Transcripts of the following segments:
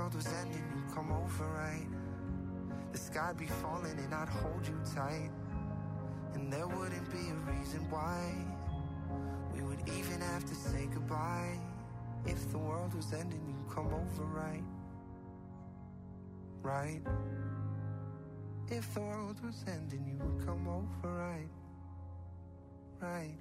world was ending, you'd come over, right? The sky'd be falling and I'd hold you tight, and there wouldn't be a reason why we would even have to say goodbye. If the world was ending, you'd come over, right? Right? If the world was ending, you would come over, right? Right?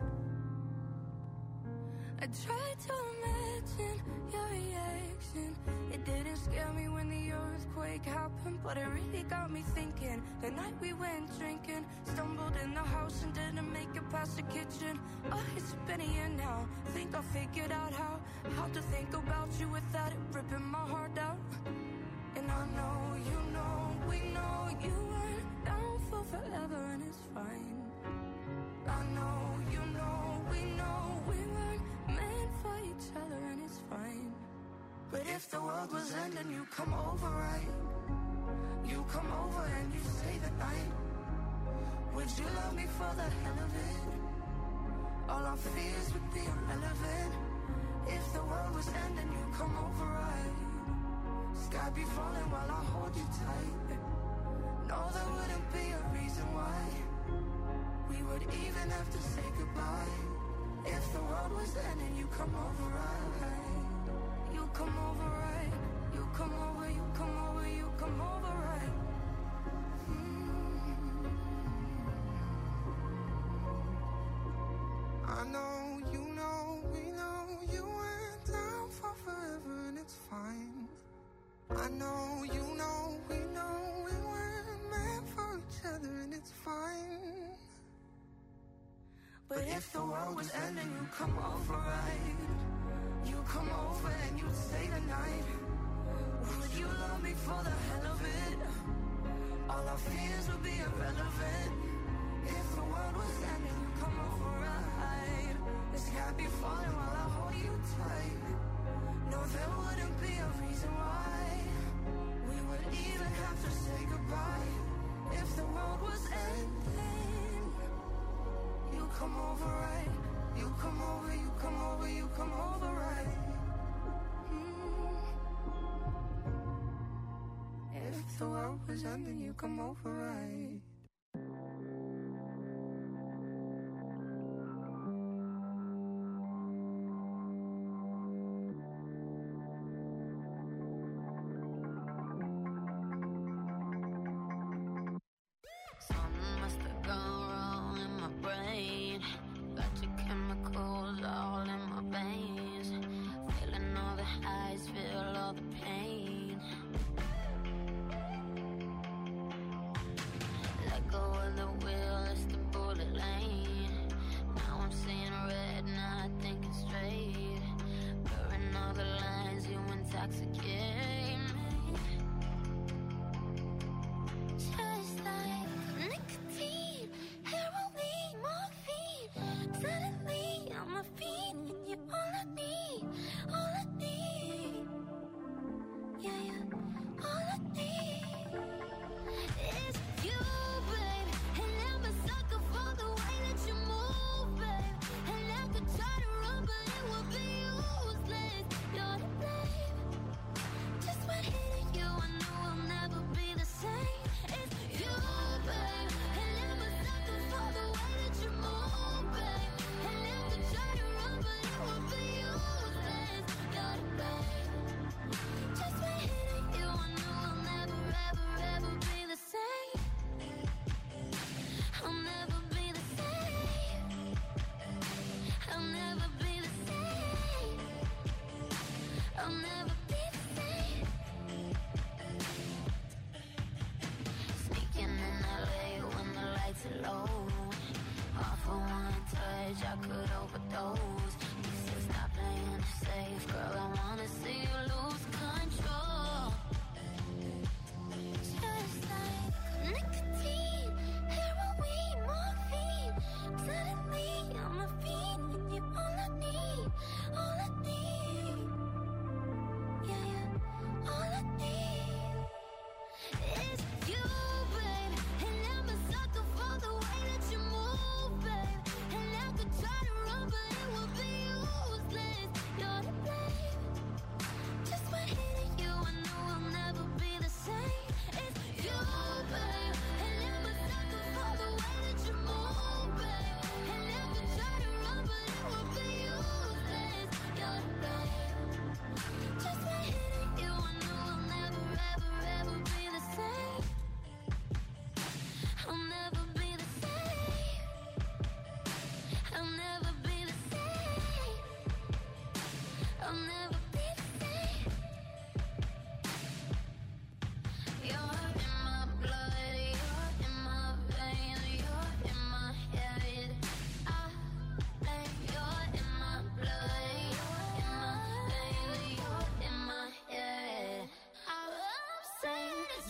I tried to imagine your reaction. It didn't scare me when the earthquake happened, but it really got me thinking. The night we went drinking, stumbled in the house and didn't make it past the kitchen. Oh, it's been a year now. Think I figured out how to think about you without it ripping my heart out. And I know, you know, we know you weren't down for forever, and it's fine. I know, you know, we know we weren't meant for each other, and it's fine. But if the world was ending, you come over, right? You come over and you stay the night. Would you love me for the hell of it? All our fears would be irrelevant. If the world was ending, you come over, right? Sky be falling while I hold you tight. No, there wouldn't be a reason why we would even have to say goodbye. If the world was ending, you come over, right? You come over, right? You come over, you come over, you come over, right? I know, you know, we know you went down for forever, and it's fine. I know, you know, we know we weren't meant for each other, and it's fine. But if the world was ending, you come over, right? You come over and you stay the night. Would you love me for the hell of it? All our fears would be irrelevant. If the world was ending, you come over, right? The sky be falling while I hold you tight. No, there wouldn't be a reason why we would even have to say goodbye. If the world was ending, you come over, right? You come over, you come over, you come over, right? If the world was ending, you come over, right? Something must have gone wrong in my brain. Got your chemicals all in my veins. Feeling all the highs, feel all the pain.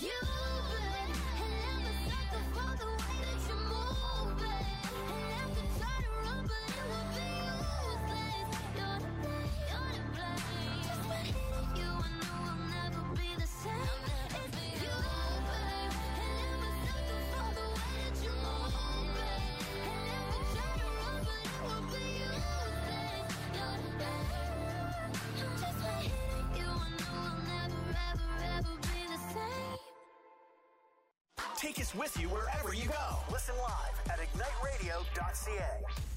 you, babe. And never sucker for the way that you move, babe. And never try to run, but it will be useless. You're to blame, you're to blame. Just by hitting you, I know I'll never be the same. It's you, babe. And never sucker for the way that you move, babe. And never try to run, but it will be useless. You're to blame. Just by hitting you, I know I'll never, ever, ever be the same. Take us with you wherever you go. Listen live at igniteradio.ca.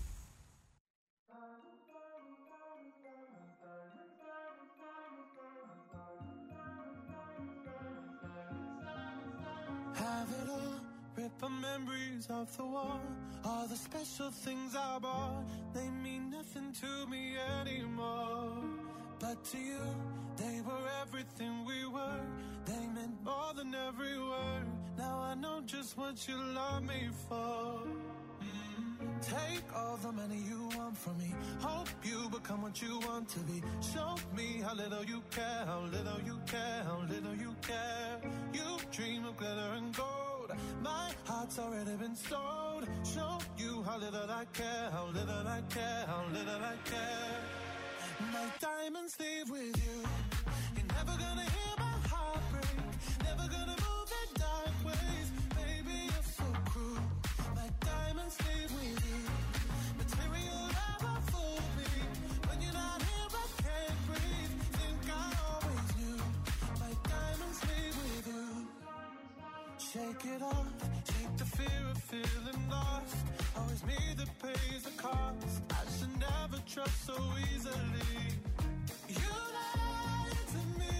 Have it all, rip the memories of the war. All the special things I bought, they mean nothing to me anymore. But to you, they were everything we were. They meant more than every word. Now I know just what you love me for. Take all the money you want from me. Hope you become what you want to be. Show me how little you care, how little you care, how little you care. You dream of glitter and gold. My heart's already been sold. Show you how little I care, how little I care, how little I care. My diamonds leave with you. You're never gonna hear my heart break. Never gonna move in dark ways. Baby, you're so cruel. My diamonds leave with you. Material never fooled me. When you're not here, I can't breathe. Think I always knew. My diamonds leave with you. Shake it off. Shake the fear of feeling lost. Always me that pays the cost. I should never trust so easily. You lied to me,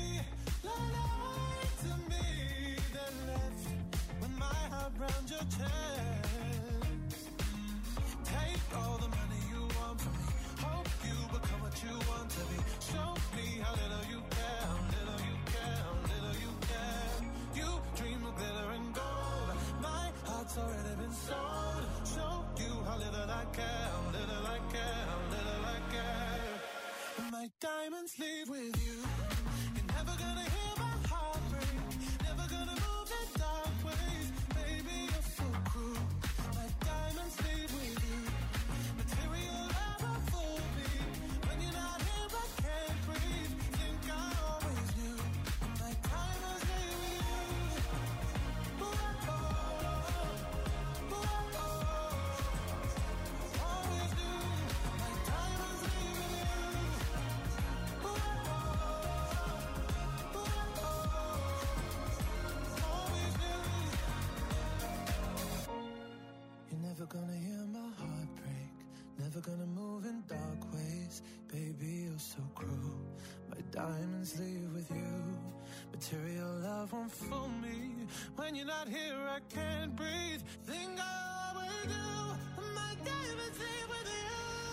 lied to me. Then left with my heart round your chest. Take all the money you want from me. Hope you become what you want to be. Show me how little you care, how little you care, how little you care. You dream of glitter and gold. My heart's already been sold. Show you how little I care, how little I care, how little I care. My diamonds leave with you. You're never gonna hear my heart break. Never gonna move in dark ways. Baby, you're so cruel. My diamonds leave with you. Material never fooled me. When you're not here, I can't breathe. Think I always knew. My diamonds leave with you. Ooh, oh, ooh, oh, always knew. My diamonds leave with you. You're never gonna hear my heart break. Never gonna move in dark ways. Baby, you're so cruel. My diamonds leave with you. Material love won't fool me. When you're not here, I can't breathe. Think I always do. My diamonds leave with you.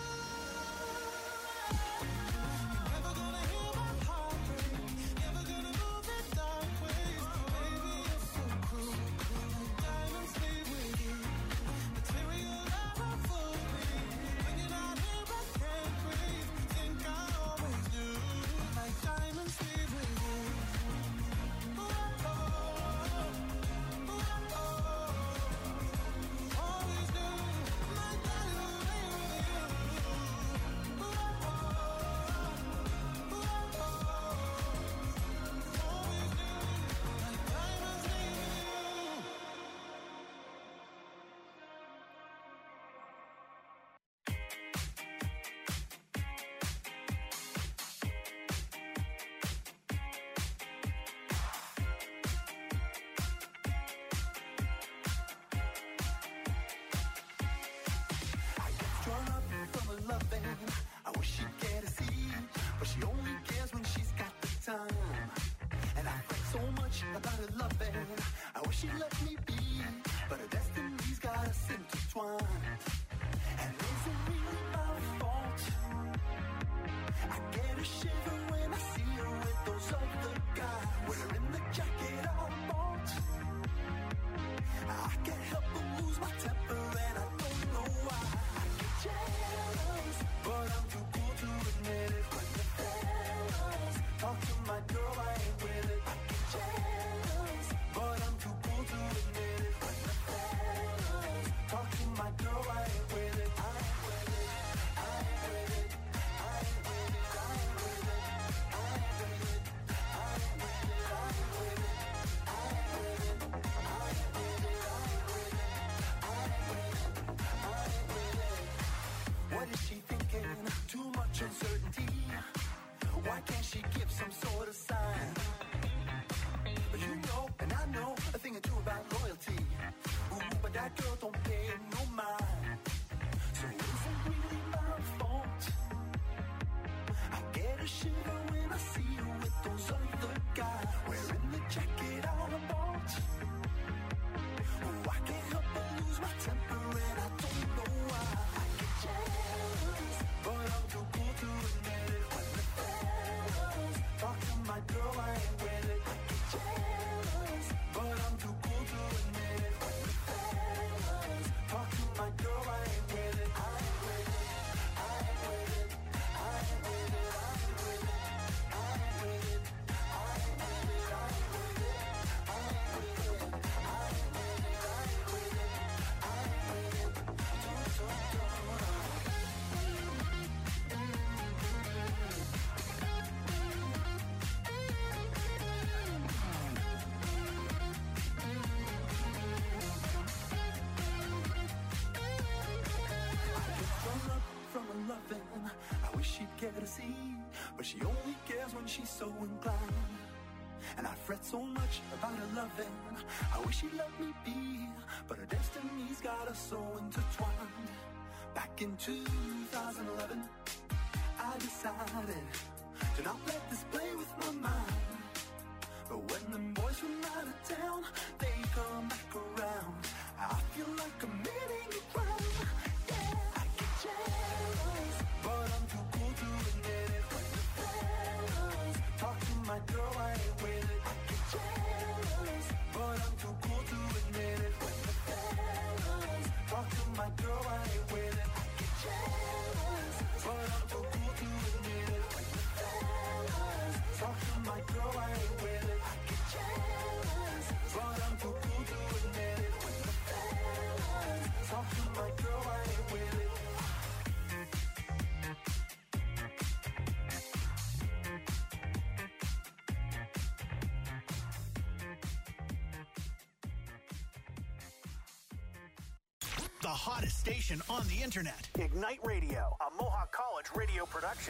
You're never gonna hear my heart break. Never gonna move in dark ways. Baby, you're so cruel. My diamonds leave with you. Material never fooled me. When you're not here, I can't breathe. Think I always knew. My diamonds leave with you. Ooh, oh, ooh, oh, always knew. My diamonds leave with you. Ooh, oh, ooh, oh, always knew. My diamonds leave with you. Drawn up from a loving, I wish she'd get a seat, but she only cares when she's got the time. And I fret so much about her loving, I wish she'd let me be, but her destiny's got us intertwined. And is it really my fault? I get a shiver when I see her with those other guys, wearing the jacket I bought. I can't help but lose my temper and I don't know why. I get jealous, but I'm too cool to admit it. When the fellas talk to my girl, I ain't with it. I get jealous, but she'd care to see, but she only cares when she's so inclined. And I fret so much about her loving. I wish she'd let me be, but her destiny's got us so intertwined. Back in 2011, I decided to not let this play with my mind. But when the boys from out of town, they come back around, I feel like committing a crime. Yeah, I get jealous, but I'm too cool to admit it. When the fellas talk to my girl, I ain't with it. I get jealous, but I'm too cool to admit it. When the fellas talk to my girl, I ain't with it. I get jealous, but I'm too cool to admit it. When the fellas talk to my girl, I ain't with it. I get jealous, but I'm too cool to admit it. When the fellas talk to my girl, I ain't with it. The hottest station on the internet. Ignite Radio, a Mohawk College radio production.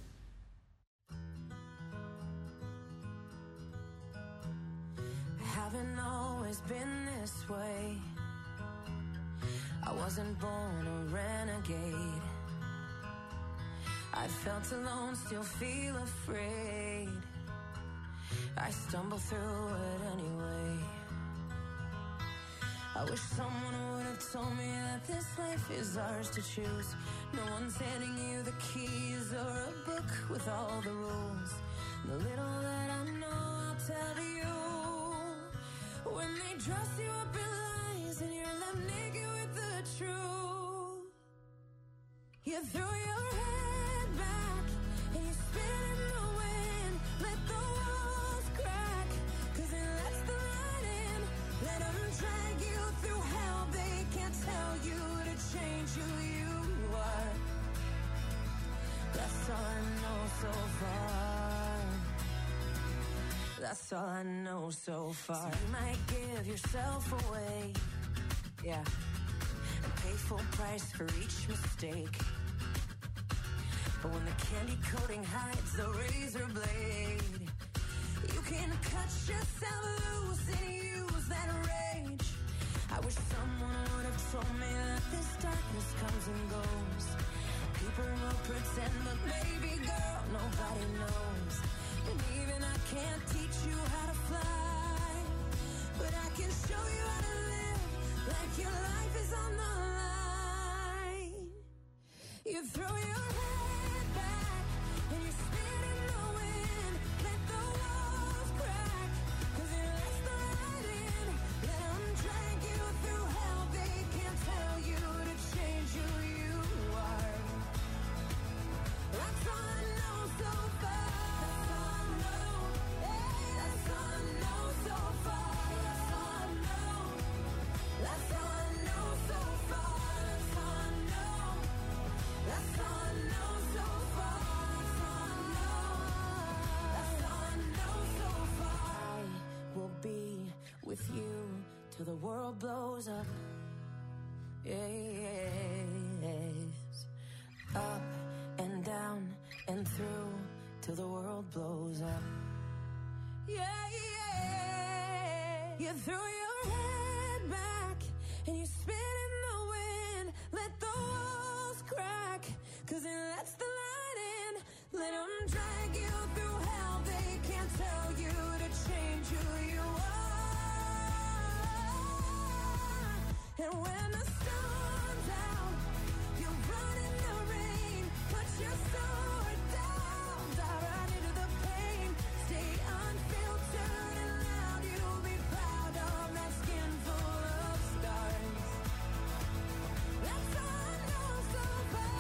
Haven't always been this way. I wasn't born a renegade. I felt alone, still feel afraid. I stumble through it anyway. I wish someone would have told me that this life is ours to choose. No one's handing you the keys or a book with all the rules. The little that I know, I'll tell you. When they dress you up in lies and you're left naked with the truth, you throw your head back and you spin in the wind. Let the walls crack, 'cause it lets the light in. Let them drag you through hell. They can't tell you to change who you are. That's all I know so far. That's all I know so far. So you might give yourself away, yeah, and pay full price for each mistake. But when the candy coating hides the razor blade, you can cut yourself loose and use that rage. I wish someone would have told me that this darkness comes and goes. People will pretend, but baby girl, nobody knows. And even I can't teach you how to fly, but I can show you how to live like your life is on the line. You throw your head back and you spin in the wind. Let the walls crack, 'cause it lets the light in. Let them drag you through hell. They can't tell you to change who you are. That's all I know so far. That's all I know so far. That's all I know. That's all I know so far. That's all I know. That's all I know so far. That's all I know. That's all I know so far. I will be with you till the world blows up. Yes. Up and down and through till the world blows up. Yeah, yeah. You throw your head back and you spin in the wind. Let the walls crack, 'cause it lets the light in. Let them drag you through hell. They can't tell you to change who you are. And when the storm's out, you run in the rain. Put your sword down, dive right into the pain. Stay unfiltered and loud. You'll be proud of that skin full of scars. That's all I know so far.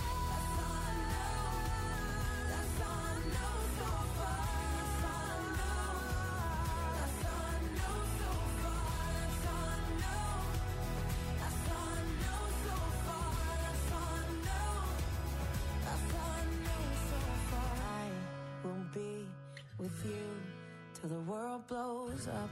That's all I know. That's all I know so far. That's all I know. That's all I know so far. That's all I know. That's all I know so far. That's all I know. That's all I know so far. I will be with you till the world blows up.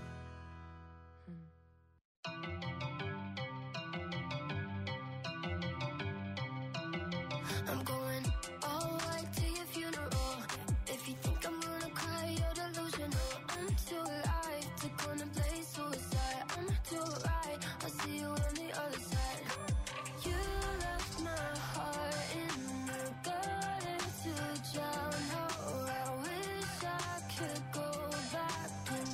I'm going all white till you to contemplate suicide. I'm not too right, I'll see you on the other side. You left my heart in the gutter to drown. Oh, I wish I could go back in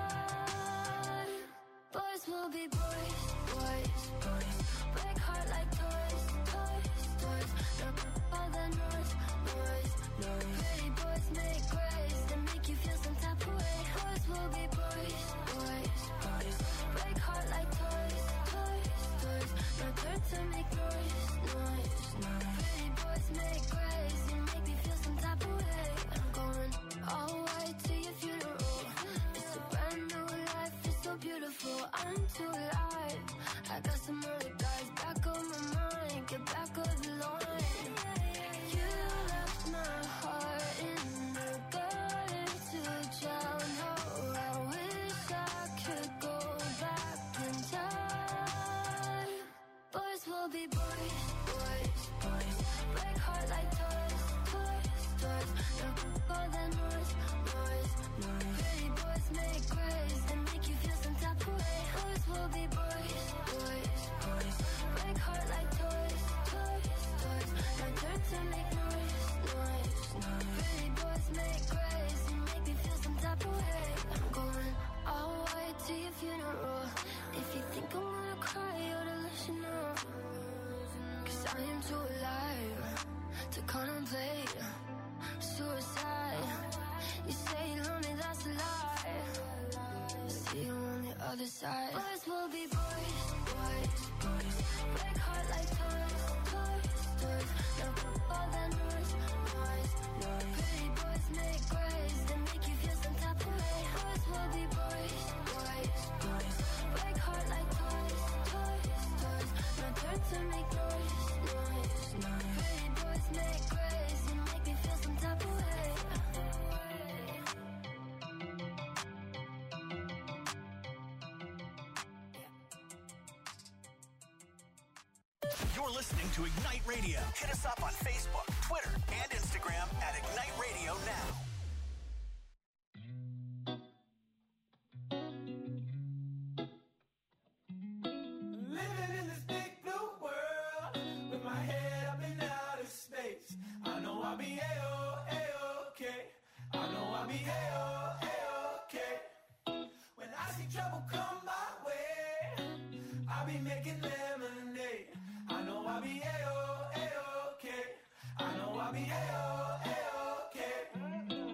time. Boys will be boys, boys, boys. Break heart like toys, toys, toys. Now all the noise, noise, noise. Pretty boys make grace and make you feel some type of way. Boys will be boys, boys, boys. Break heart like toys, toys, toys. Now turn to make noise, noise, noise. Pretty boys make grace and make me feel some type of way. I'm going all white to your funeral. It's a brand new life, it's so beautiful. I'm too alive. I got some other guys back on my mind. Get back on the line. You left my heart in the gutter to drown. Oh, I wish I could go back in time. Boys will be boys, boys, boys. Break heart like toys, toys, toys. Now all the noise, noise, noise. Pretty boys make grace and make you feel some type of way. Boys will be boys, boys, boys. Break heart like toys, toys, toys. Now turn to make noise, noise, noise. Pretty boys make grace and make me feel some type of way. I'm going all white to your funeral. If you think I'm gonna cry, you ought to listen up. 'Cause I am too alive to contemplate suicide. You say you love me, that's a lie. See you on the other side. Boys will be boys, boys, boys. Break heart like toys, toys, toys. Now all the noise, noise, noise. Pretty boys make grace and make you feel some type of way. Boys will be boys, boys, boys. Break heart like toys, toys, toys. Now turn to make noise, noise, noise. Pretty boys make grace and make me feel some type of way. You're listening to Ignite Radio. Hit us up on Facebook, Twitter, and Instagram at Ignite Radio Now. Living in this big blue world with my head up in outer space. I know I'll be A-okay. I know I'll be A-okay. When I see trouble come my way, I'll be making lemonade. I know I'll be A-okay. I know I'll be A-okay.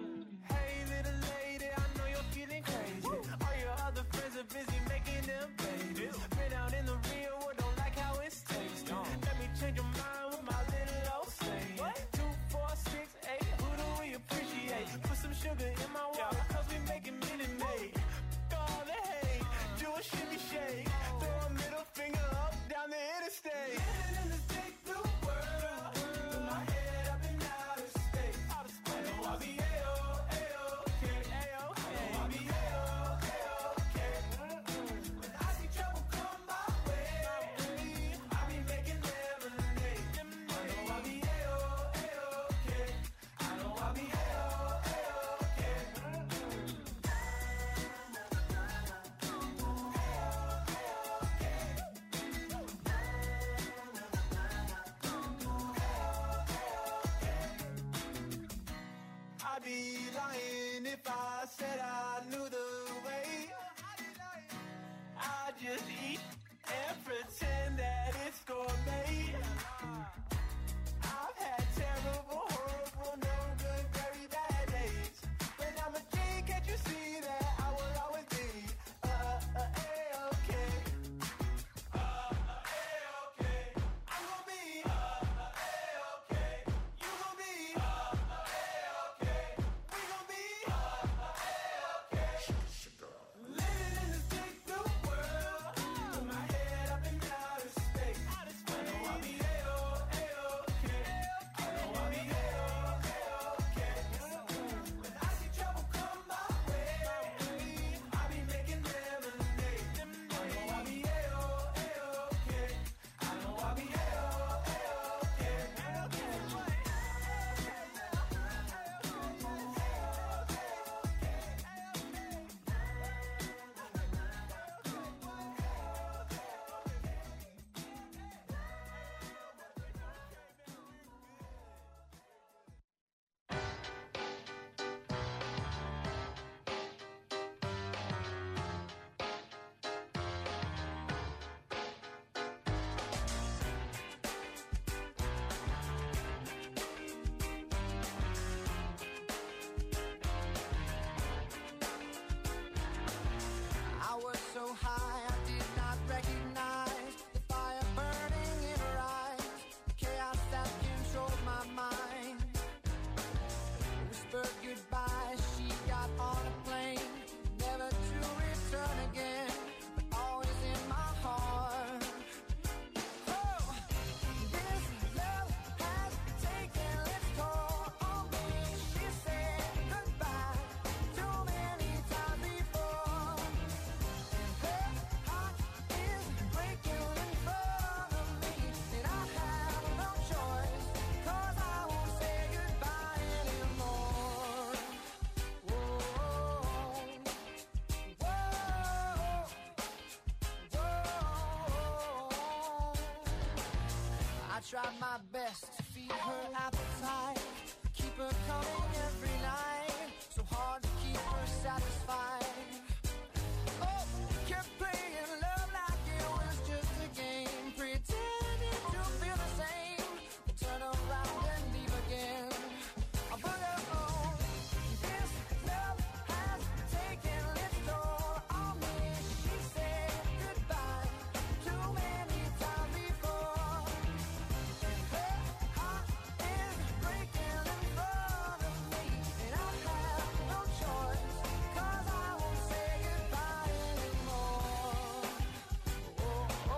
tried my best to feed her appetite, keep her coming every night, so hard to keep her satisfied. Oh, kept playing love like it was just a game, pretending to feel the same, turn around and leave again. I put her on, this love has taken its toll on me. She said goodbye too many times before, and her heart is breaking in front of me, and I have no choice, 'cause I won't say goodbye anymore. Oh, oh,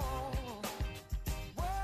whoa,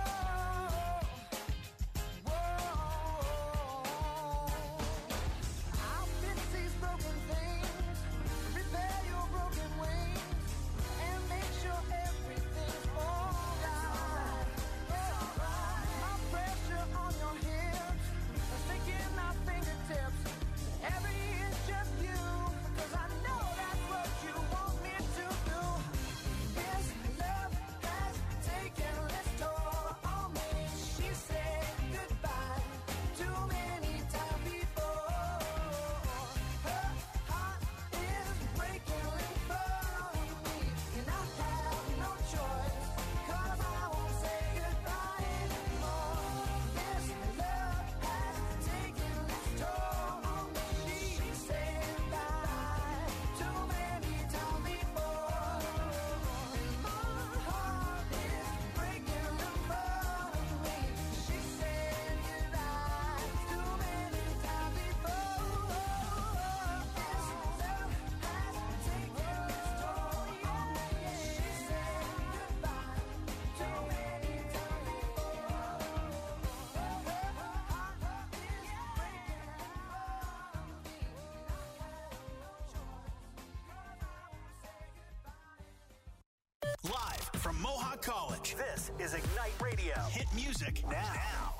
I'll fix these broken things, repair your broken wings, and make sure everything's alright. My pressure on your hips, sticking my fingertips, every inch just you, 'cause I know that's what you want me to do. This love has taken its toll on me. She said goodbye too many times before. Her heart is breaking in front of me, and I have no choice, 'cause I won't say goodbye anymore. This love has taken its toll on me. She said goodbye too many times before, and my heart is breaking in front of me. She said goodbye too many times before. This love has taken its toll on me. She said goodbye too many times before. Her heart is breaking in front of me, and I have no choice, 'cause I won't say goodbye. Live from Mohawk College, this is Ignite Radio. Hit music now.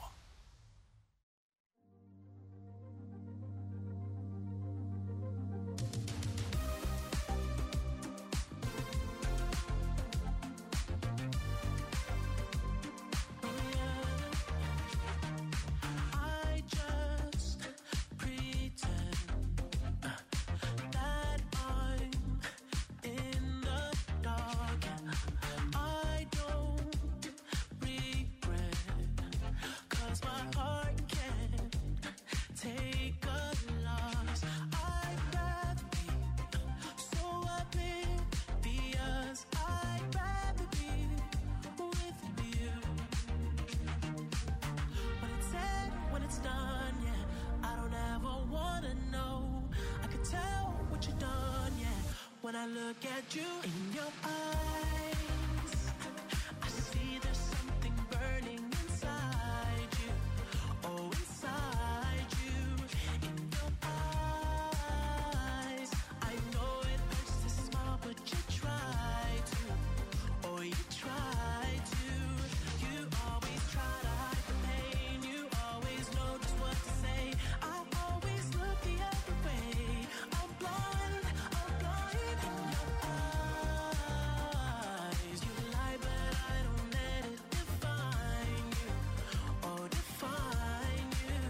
I just pretend that I'm in the dark. I don't regret, 'cause my heart can't take a loss. I'd rather be so oblivious. I'd rather be with you. When it's said, when it's done, yeah, I don't ever wanna know. I can tell what you've done, yeah, when I look at you in your eyes. I see there's something burning inside you, oh, inside you, in your eyes. I know it hurts to smile, but you try to, oh, you try to. You always try to hide the pain, you always know just what to say. I always look the other way. I'm blind in your eyes. You lie, but I don't let it define you, or define you.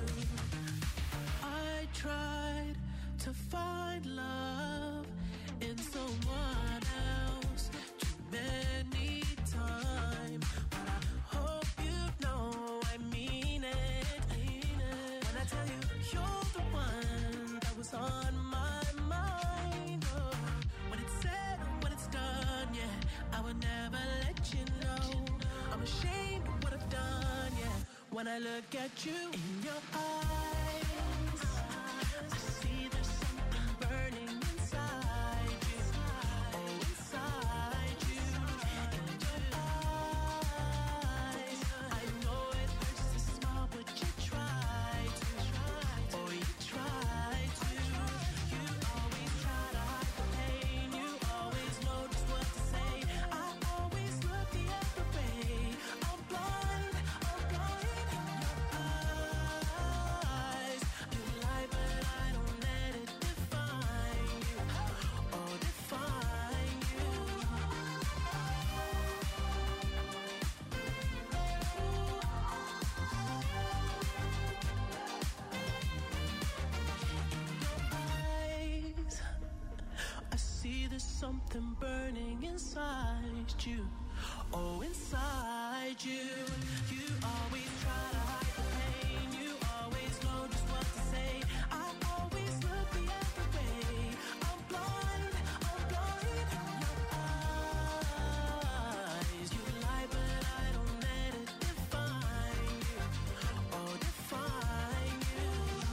I tried to find love in someone else too many times, but I hope you know I mean it. When I tell you you're the one that was on my mind. Oh, when it's said, when it's done, yeah, I would never let you know. I'm ashamed of what I've done, yeah, when I look at you in your eyes. I see there's something burning inside you, oh, inside you, in your eyes. I know it hurts to smile, but you try to, oh, you try to. You always try to hide the pain, you always know just what to say. I always look the other way. I'm blind in your eyes. there's something burning inside you. Oh, inside you. You always try to hide the pain. You always know just what to say. I always look the other way. I'm blind in your eyes. You lie, but I don't let it define you. Oh, define you.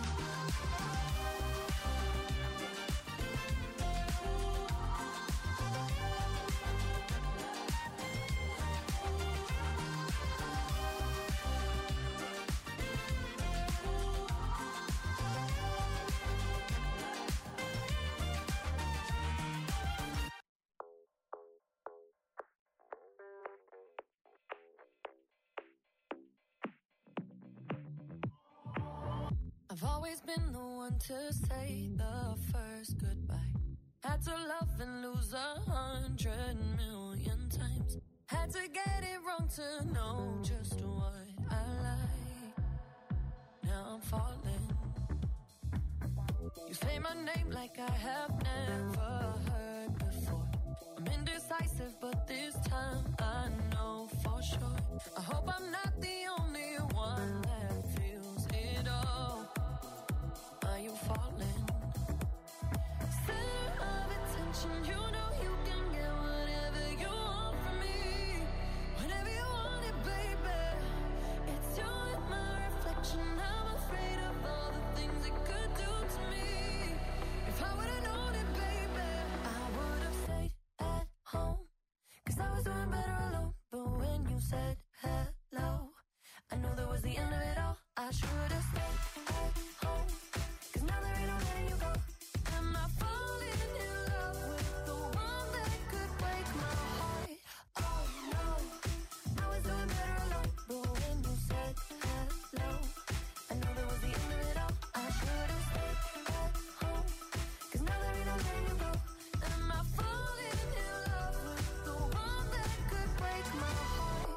I've always been the one to say the first goodbye. Had to love and lose 100,000,000 times. Had to get it wrong to know just what I like. Now I'm falling. You say my name like I have never heard before. I'm indecisive, but this time I know for sure. I hope I'm not the only one that feels it all. Are you falling? Center of attention, you know you can get whatever you want from me. Whenever you want it, baby. It's you and my reflection. I'm afraid of all the things it could do to me. If I would've known it, baby, I would've stayed at home. 'Cause I was doing better alone. But when you said hello, I knew that was the end of it all. I should've stayed at home. 'Cause now there ain't no letting you go. Am I falling in love with the one that could break my heart? Oh no, I was doing better alone. But when you said hello, I knew that was the end of it all. I should've stayed at home. 'Cause now there ain't no letting you go. Am I falling in love with the one that could break my heart?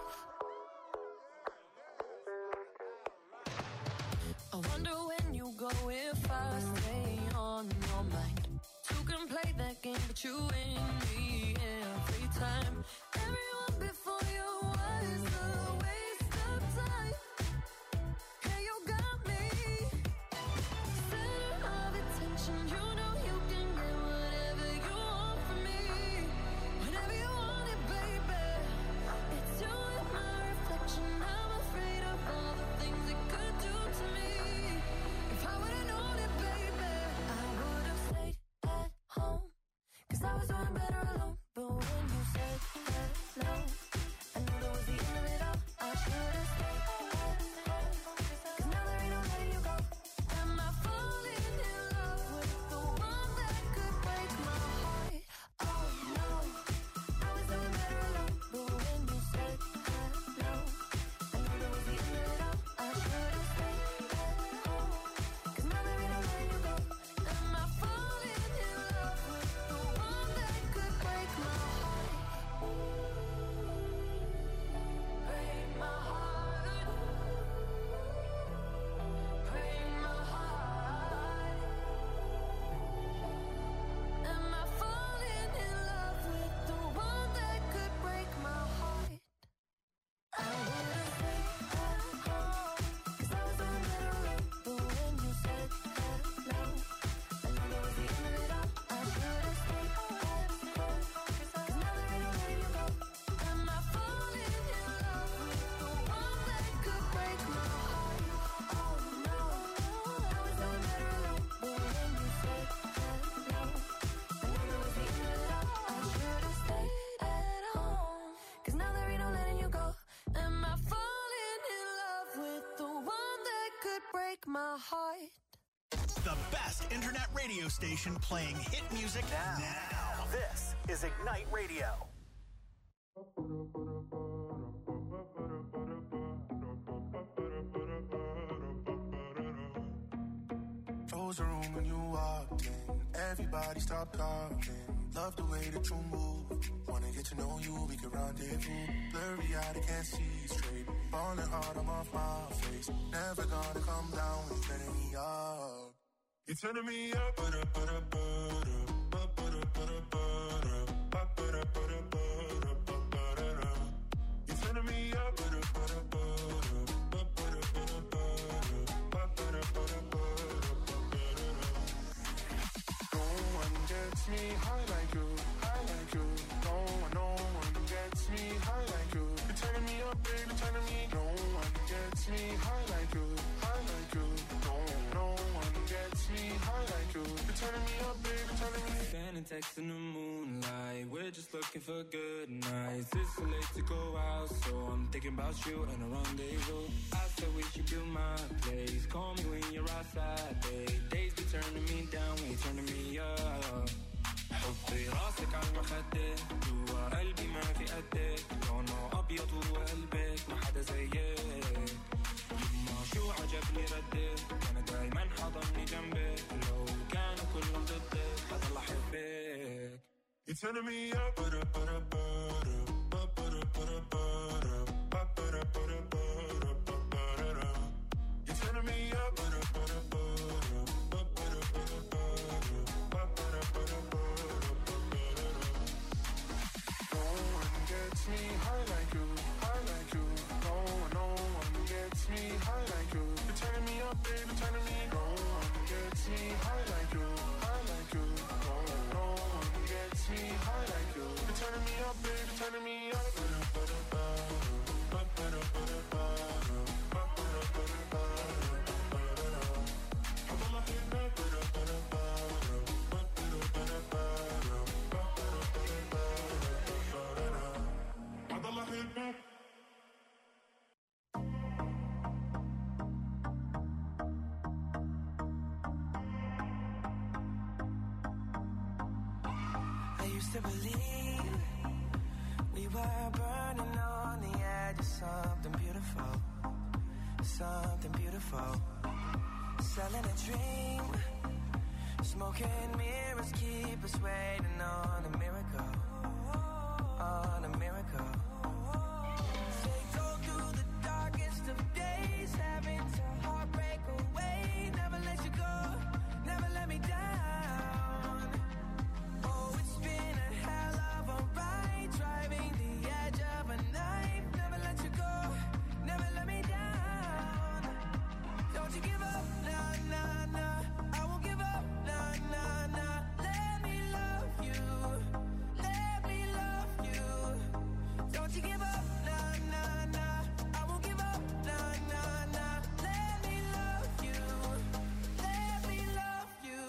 I wonder when you go if I stay on your mind. Two can play that game, but you win me every time. Everyone before you was a waste of time. Yeah, you got me. Center of attention, you know you can get whatever you want from me. Whenever you want it, baby. It's you and my reflection. I'm afraid of all the things it could do to me. If I would've known it, baby, I would've stayed at home. 'Cause I was doing better alone. But when you said hello, I knew that was the end of it all. I should've stayed at home. 'Cause now there ain't no letting you go. Am I falling in love with the one that could break my heart? Oh no, I was doing better alone. But when you said hello, I knew that was the end of it all. I should've stayed at home. 'Cause now there ain't no letting you go. Am I falling in love with the one that could break my heart? Break my heart. Break my heart. Am I falling in love with the one that could break my heart? I would've stayed at home. 'Cause I was doing better alone. But when you said hello, I knew that was the end of it all. I should've stayed at home. 'Cause now there ain't no letting you go. Am I falling in love with the one that could break my heart? Oh no, I was doing better alone. But when you said hello, I knew that was the end of it all. I should've stayed at home. 'Cause now there ain't no letting you go. Am I falling in love with the one that could break my heart? The best internet radio station playing hit music now. This is Ignite Radio. Froze the room when you walked in. Everybody stopped talking. Love the way that you move. Wanna get to know you, we can rendezvous. Blurry eyed, I can't see straight. Falling hard, I'm off my face. Never gonna come down when you're turning me up. You're turning me up, but text in the moonlight. We're just looking for good nights. It's too late to go out, so I'm thinking about you and a rendezvous. I said we should do my place. Call me when you're outside, babe. Days be turning me down, we turning me up. حطي راسك على المخدة جوا قلبي ما في قدك لونه أبيض وقلبك ما حدا زيك يما شو عجبني ردك أنا دايما حضني جنبك لو كانوا كلهم ضدك حضل أحبك. You're turning me up, you're turning me up, me high like you, high like you. No one gets me high like you. You're turning me up, baby, turning me. No one gets me high like you, high like you. No one gets me high like you. You're turning me up, baby, turning me up. I used to believe we were burning on the edge of something beautiful, something beautiful. Selling a dream, smoking mirrors keep us waiting on a miracle, on a miracle. Say go through the darkest of days, having to heartbreak away. Never let you go, never let me down. Oh, it's been a hell of a ride, driving the edge of a knife. Never let you go, never let me down. Don't you give up, nah, nah, nah. I won't give up, nah, nah, nah. Let me love you, let me love you. Don't you give up, nah, nah, nah. I won't give up, nah, nah, nah. Let me love you, let me love you.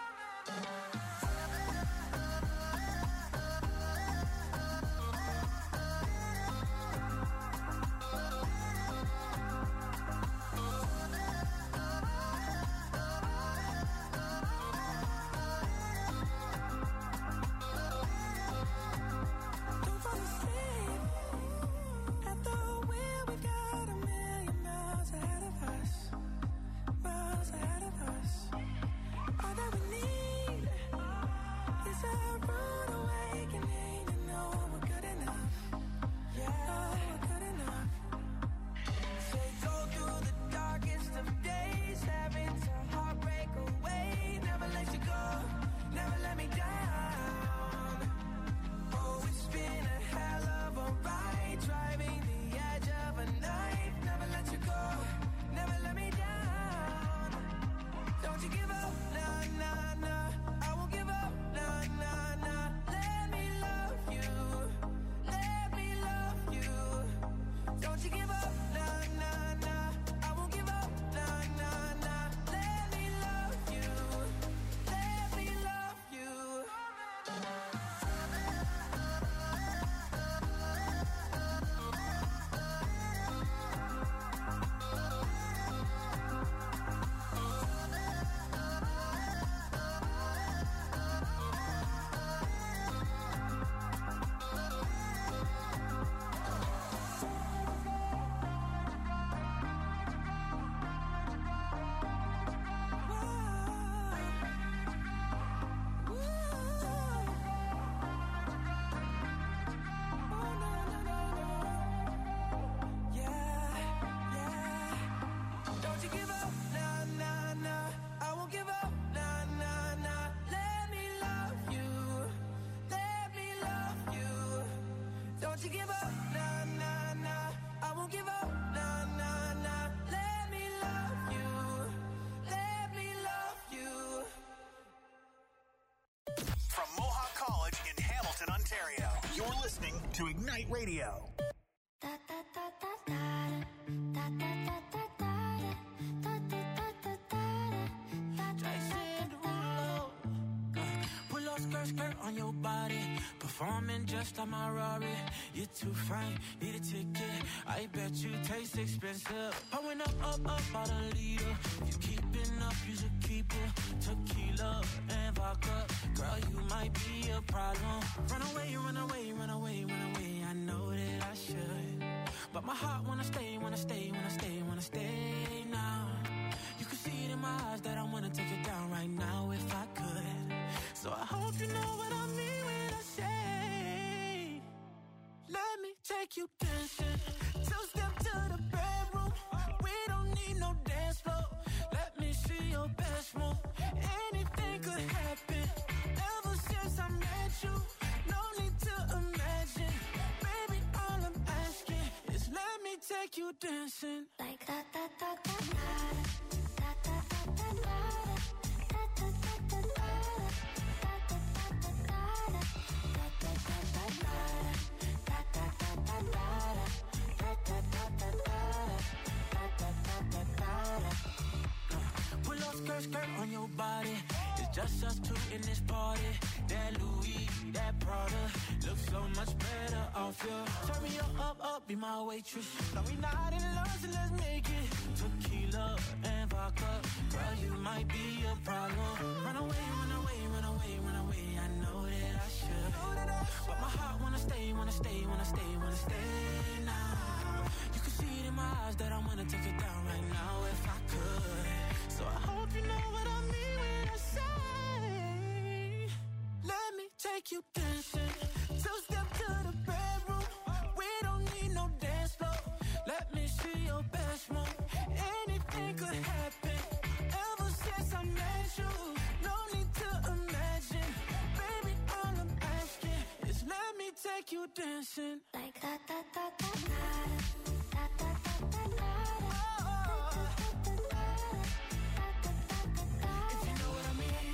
Don't fall asleep at the wheel. We've got a million miles ahead of us, miles ahead of us. All that we need is a rude awakening to know we're good enough. Yeah, we're good enough. Say go through the darkest of days, having to heartbreak away. Never let you go, never let me down. Oh, it's been a hell of a ride, driving the edge of a knife. Never let you go, never let me down. Don't you give up, nah, nah, nah. I won't give up, nah, nah, nah. Let me love you, let me love you. Don't you give up, nah, nah, nah. I won't give up, nah, nah, nah. Let me love you, let me love you. Don't you give up, nah, nah, nah. I won't give up, nah, nah, nah. Let me love you, let me love you. Don't you give up, nah, nah, nah. I won't give up, nah, nah, nah. Let me love you, let me love you. From Mohawk College in Hamilton, Ontario, you're listening to Ignite Radio. Pull up skirt, skirt Performing just like my Rari. You're too fine, need a ticket. I bet you taste expensive. Pouring up, about a liter. If you keeping up, you should keep it. Tequila and vodka. Girl, you might be a problem. Run away, run away, run away, run away. I know that I should, but my heart wanna stay, wanna stay, wanna stay, wanna stay now. You can see it in my eyes that I wanna take it down right now if I could. So I hope you know what I mean when I say, let me take you dancing. Two-step to the bedroom. We don't need no dance floor. Let me see your best move. Anything could happen. Ever since I met you, no need to imagine. Baby, all I'm asking is let me take you dancing. Like da da da da da da da da da da. Pull up skirt on your body. It's just us two in this party. That Louis, that Prada looks so much better off you. Turn me up, be my waitress. No, we not in love, so let's make it. Tequila and vodka. Girl, you might be a problem. Run away, run away, run away, run away. I know that I should, but my heart wanna stay, wanna stay, wanna stay, wanna stay now. You can see it in my eyes that I wanna take it down right now if I could. So I hope you know what I mean when I say, let me take you dancing. Two-step to the bedroom. We don't need no dance floor. Let me see your best move. Anything could happen. Ever since I met you, no need to imagine. Baby, all I'm asking is let me take you dancing. Like da da da da da da da da da da. If you know what I mean.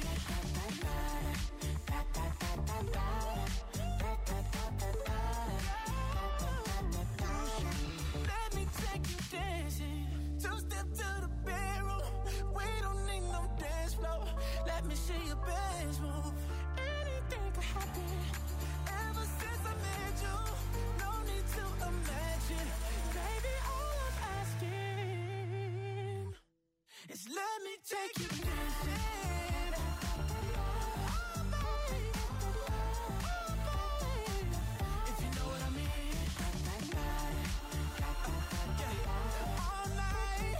Let me take you dancing. Two-step to the bedroom. We don't need no dance floor. Let me see your best move. Anything could happen. Ever since I met you, no need to imagine. Baby, all I'm asking is let me take you dancing. If you know what I mean. Yeah. All night.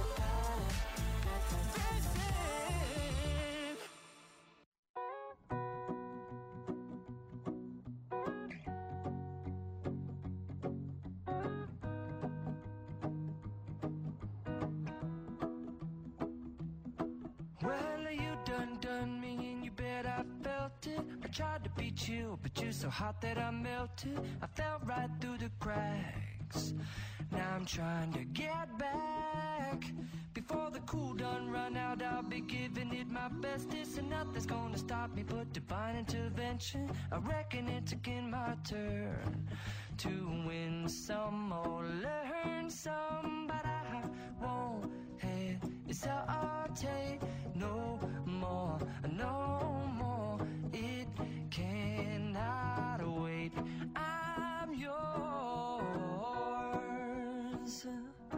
Dancing. Well, you done me and you bet I felt it. I tried to beat you, but you're so hot that I melted. I fell right through the cracks. Now I'm trying to get back. Before the cool done run out, I'll be giving it my bestest. And nothing's gonna stop me but divine intervention. I reckon it's again my turn to win some or learn some. But I won't hesitate no more, no more. It cannot wait. I'm yours.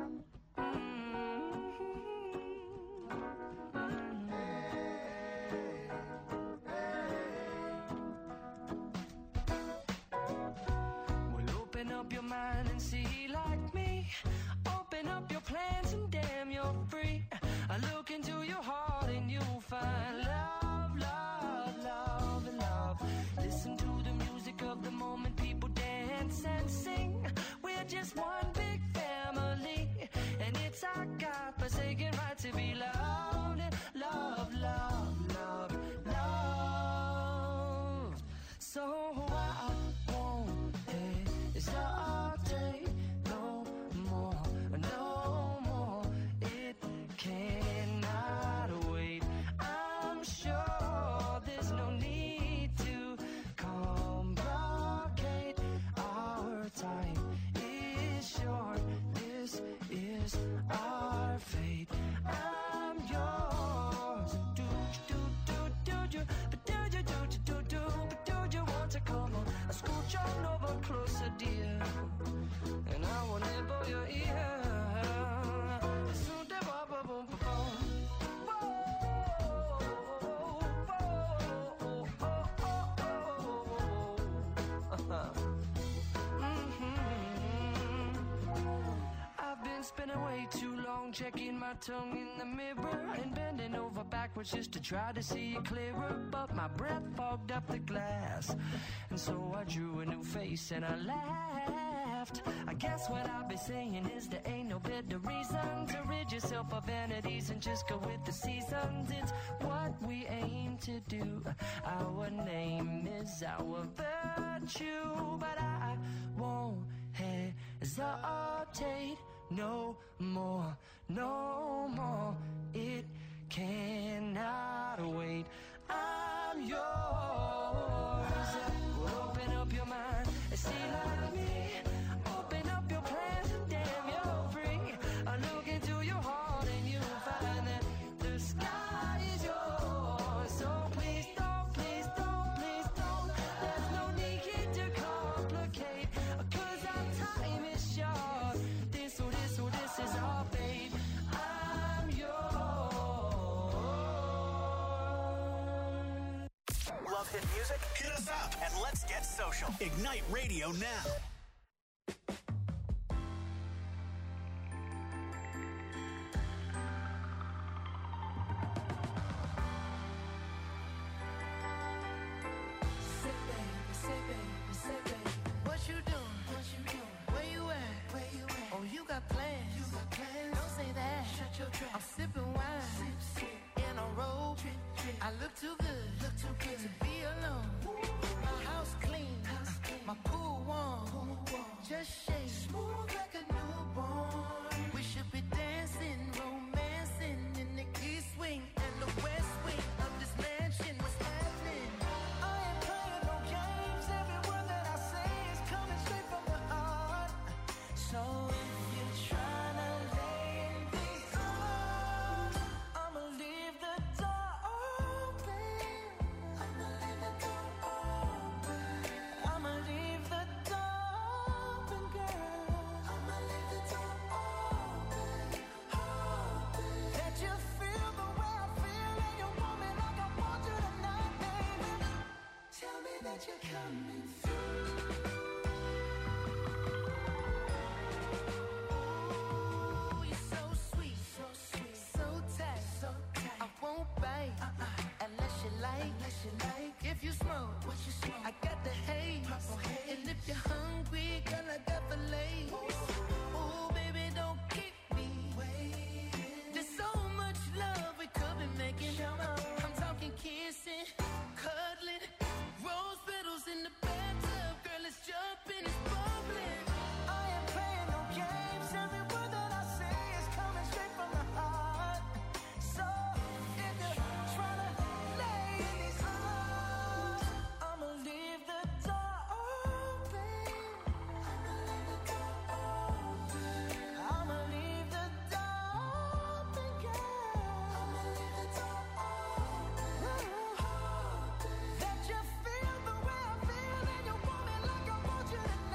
Well, open up your mind and see like me. Open up your plans and damn, you're free. I look into your heart and you'll find love, love, love, and love. Listen to the music of the moment, people dance and sing. We're just one big family, and it's our God-forsaken right to be loved. Love, love, love, love. So I won't hesitate no more, no more. It cannot wait. I'm sure there's no need to complicate. Our time is short. This is our fate. I'm yours. Do you, but do you want to come spending way too long checking my tongue in the mirror and bending over backwards just to try to see it clearer. But my breath fogged up the glass, and so I drew a new face and I laughed. I guess what I'll be saying is there ain't no better reason to rid yourself of vanities and just go with the seasons. It's what we aim to do. Our name is our virtue, but I won't hesitate no more, no more. It cannot wait. I'm yours. Well, open up your mind and see like me. Open up your plans and damn, you're free. I look into your heart and you'll find that the sky is yours. So please don't, please don't, please don't. There's no need here to complicate, 'cause our time is short. This is our fate. I'm yours. Love hit music? Hit us up and let's get social. Ignite Radio now. What you doing? Where you at? Oh, you got plans. Don't say that. I'm sipping wine in a robe. I look too good to be alone. My house clean, my pool warm. Just shake smooth like a newborn. We should be dancing, romancing in the east wing and the west wing of this mansion. What's happening? I ain't playing no games. Every word that I say is coming straight from the heart. So if you're trying to lay in these arms, I'ma leave the door open. I'ma leave the door open. I'ma leave the door open, girl. I'ma leave the door open. That you feel the way I feel and you want me like I want you tonight, baby. Tell me that you're coming through. Ooh, you're so sweet, so tight. I won't bite unless you like. If you smoke, I got the haze. And if you're hungry, girl, I got the lace. Ooh, baby, don't keep me waiting. There's so much love we could be making. I'm talking kissing, cuddling, rose petals in the bathtub. Girl, it's jumping, it's bubbling. I ain't playing no games. Every word that I say is coming straight from the heart. So if you're trying to lay in these arms, I'ma leave the door open. I'ma leave the door open. I'ma leave the door open, girl. I'ma leave the door open. That you feel the way I feel and you want me like I want you tonight.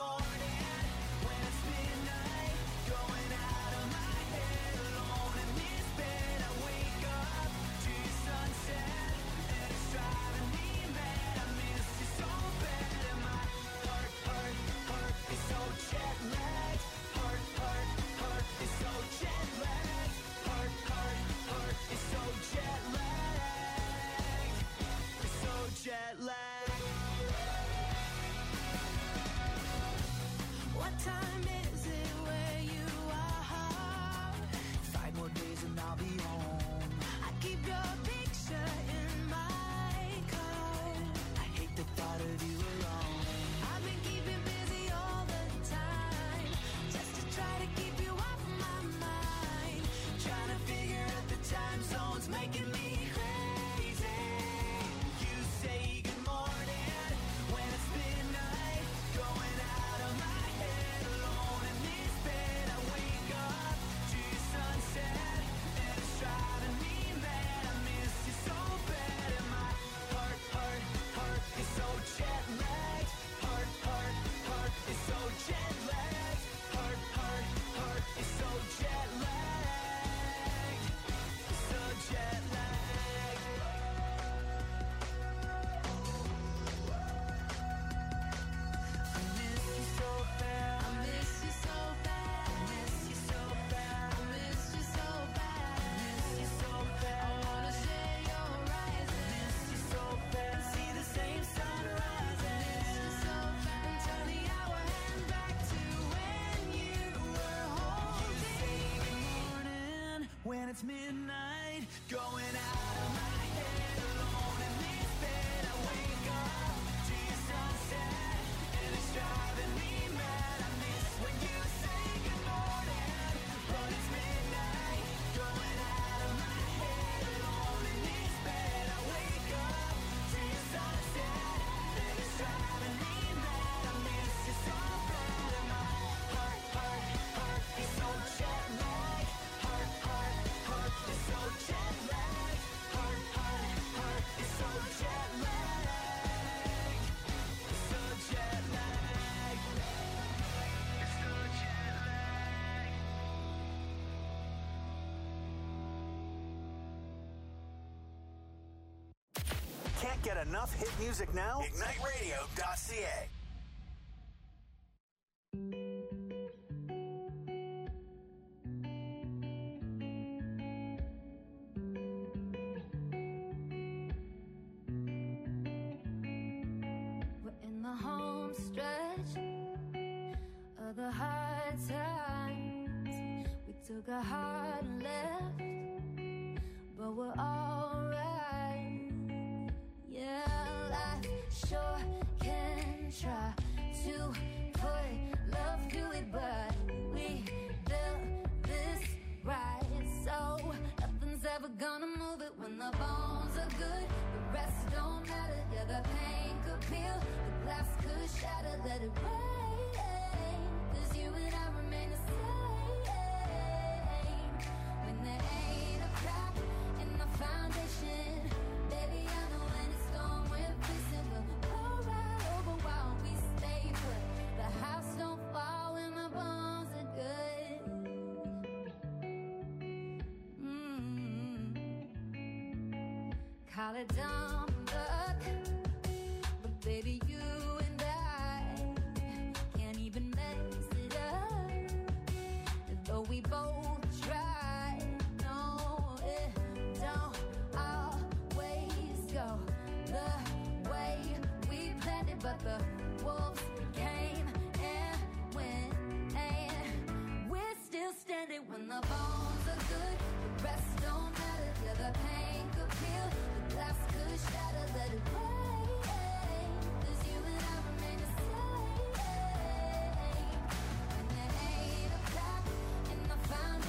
morning, when it's midnight, going out of my head, alone in this bed. I wake up to your sunset, and it's driving me mad. I miss you so bad, and my heart is so jet lagged. Heart is so jet lagged. Heart is so jet lagged. It's so jet lagged. What time is it where you are? 5 more days and I'll be home. I keep your picture in my car. I hate the thought of you alone. I've been keeping busy all the time, just to try to keep you off my mind. Trying to figure out the time zones, making me crazy. You say good morning when it's midnight, going out of my head, alone in this bed. I wake up to your sunset, and it's driving me mad. I miss you so bad, and my heart is so jet lagged. Heart is so jet lagged. Heart is so jet lagged. So jet lagged. I miss you so bad. I miss you so bad. I miss you so bad. I miss you so bad. I miss you so bad. I wanna share your rising. Miss you so bad. See the same sunrise. Miss you so bad. And turn the hour hand back to when you were holding Morning when it's midnight, going out of my head, alone in this bed. I wake up to your sunset, and it's driving me mad. I miss when you say good morning, but it's midnight, going out of my head, alone in this bed. I wake up to your sunset, and it's driving me mad. I miss you so bad, and my heart is so jet lagged. Heart is so jet lagged. Heart is so jet lagged. So jet lagged. So jet lagged. Can't get enough hit music now? IgniteRadio.ca. We're in the home stretch of the hard times. We took a hard left, but we're alright. Yeah, life sure can try to put love to it, but we built this right, so nothing's ever gonna move it. When the bones are good, the rest don't matter. Yeah, the pain could peel, the glass could shatter. Let it rain, 'cause you and I remain the same. When there ain't a crack in the foundation, baby, I know when it's gone, we're fixing. We'll go right over while we stay put. The house don't fall when the bones are good. Call it dumb luck, but baby, you and I can't even mess it up. Though we both try, no, it don't always go the way we planned it. But the wolves came and went, and we're still standing. When the bones are good, the rest don't matter. Yeah, the pain could peel, the glass could shatter. Let it rain, 'cause you and I remain the same. When there ain't a crack in the foundation,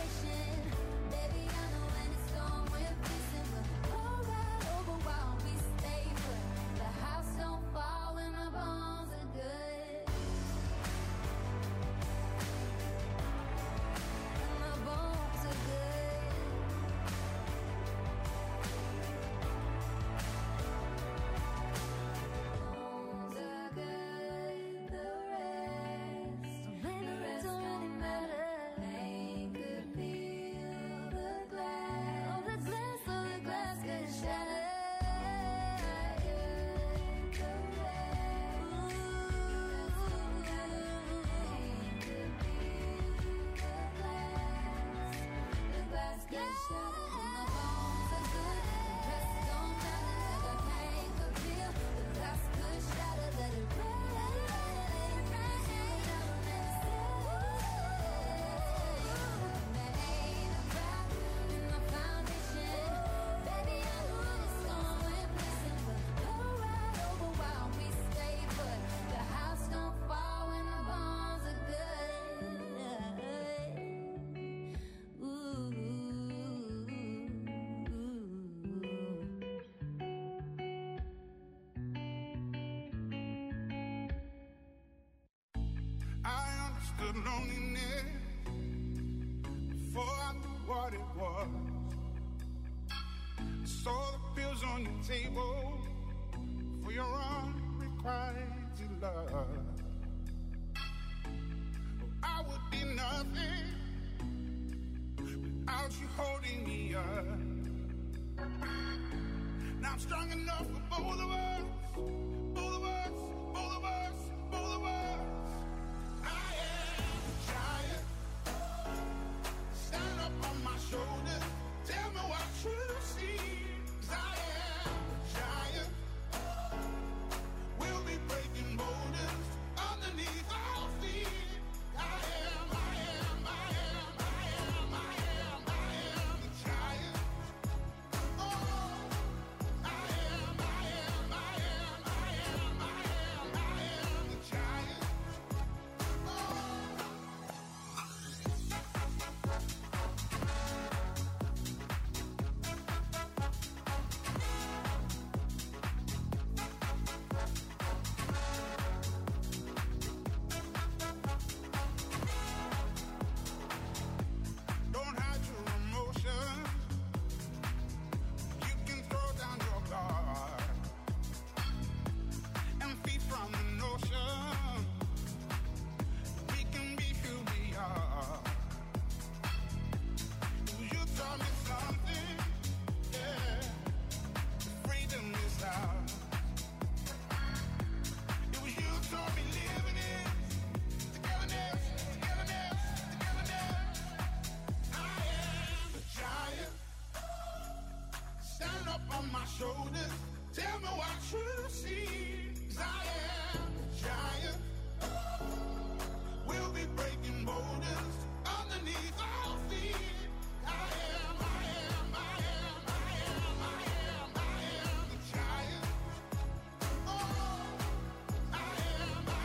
Loneliness before I knew what it was. I saw the pills on your table for your unrequited love. I would be nothing without you holding me up. Now I'm strong enough for both of us, both of us, both of us, both of us. Stand up on my shoulders, tell me what you see. 'Cause I am a giant. We'll be breaking boulders underneath our feet. I am a giant. Oh, I am a giant. Shoulders, tell me what you see. 'Cause I am a giant. We'll be breaking boulders underneath our feet. I am a giant. Oh, I am a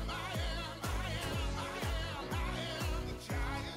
giant.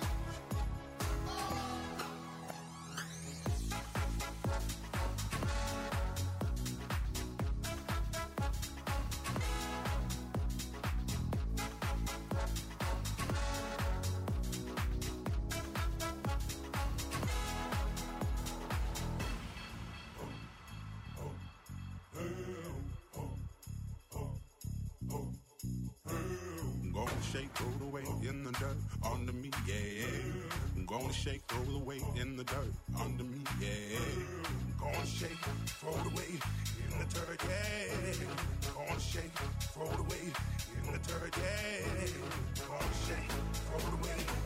Shake, roll the weight in the dirt under me, yeah. I'm gonna shake, roll the weight in the dirt under me, yeah. I'm gonna shake, throw the weight in the dirt, yeah. I'm gonna shake, throw the weight in the dirt, yeah. I'm gonna shake, throw the weight.